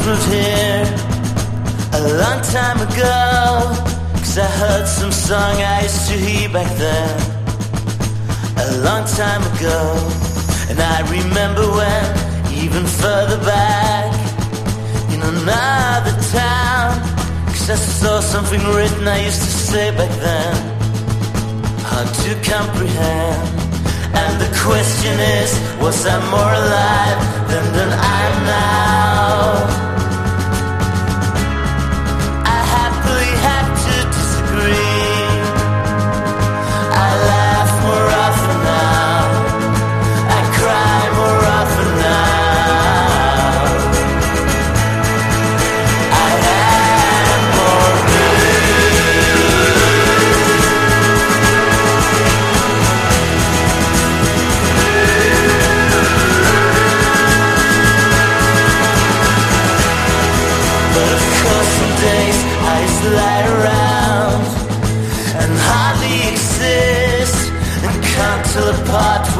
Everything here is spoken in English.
moved here a long time ago, 'cause I heard some song I used to hear back then, a long time ago. And I remember when, even further back, in another town, 'cause I saw something written I used to say back then, hard to comprehend. And the question is, was I more alive than I am now? I happily have to disagree. I laugh more often now, I cry more often now. I am more I used to lie around and hardly exist and can't tell apart